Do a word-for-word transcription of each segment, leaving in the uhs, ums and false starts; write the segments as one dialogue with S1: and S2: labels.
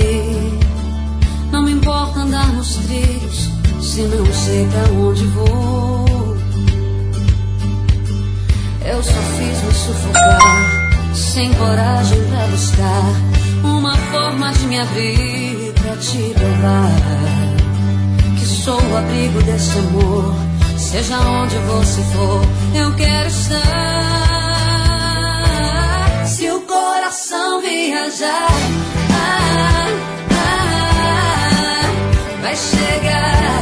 S1: Sabe, não me importa andar nos trilhos se não sei pra onde vou. Eu só fiz me sufocar, sem coragem pra buscar uma forma de me abrir pra te provar que sou o abrigo desse amor. Seja onde você for, eu quero estar. Se o coração viajar, ah, ah, vai chegar.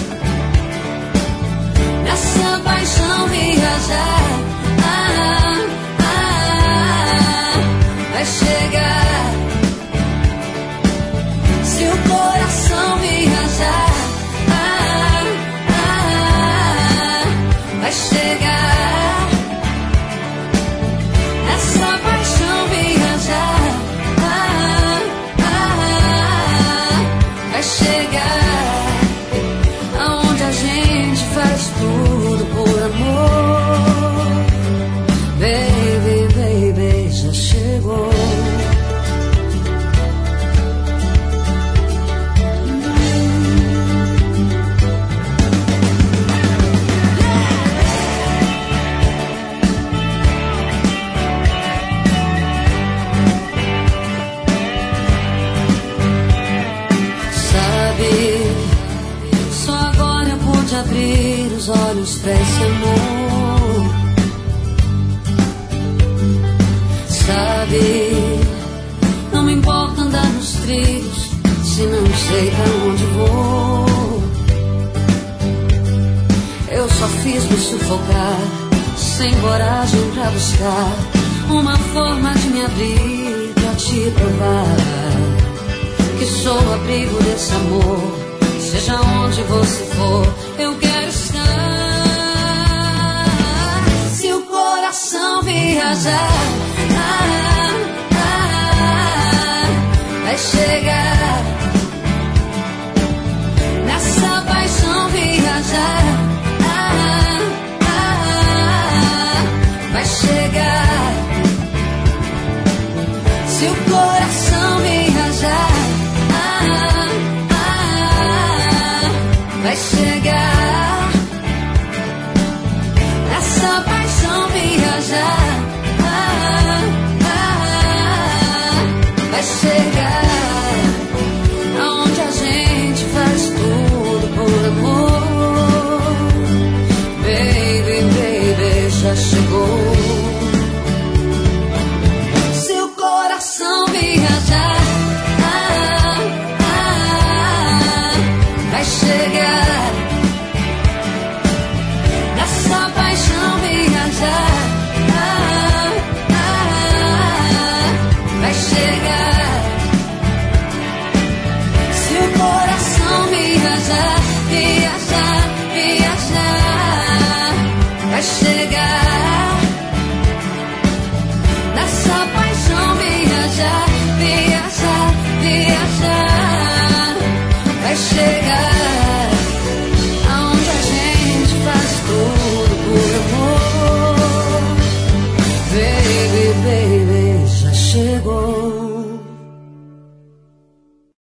S1: Nessa paixão viajar, ah, ah, vai chegar. Se o coração viajar, ah, ah, vai chegar. Nessa paixão viajar, ah, ah, vai chegar. Aonde a gente faz tudo por amor. Baby, baby, já chegou. Abrir os olhos pra esse amor. Sabe, não me importa andar nos trilhos se não sei pra onde vou. Eu só fiz me sufocar, sem coragem pra buscar uma forma de me abrir pra te provar que sou o abrigo desse amor. Seja onde você for, eu quero estar. Se o coração viajar, ah, ah, vai chegar. Nessa paixão viajar, ah, ah, vai chegar. Se o coração viajar, vai chegar. Nessa paixão viajar, ah, ah, vai chegar. Aonde a gente faz tudo por amor. Baby, baby, já chegou. Se o coração viajar, ah, ah, vai chegar. Nessa paixão viajar, ah, ah, vai chegar. Se o coração viajar,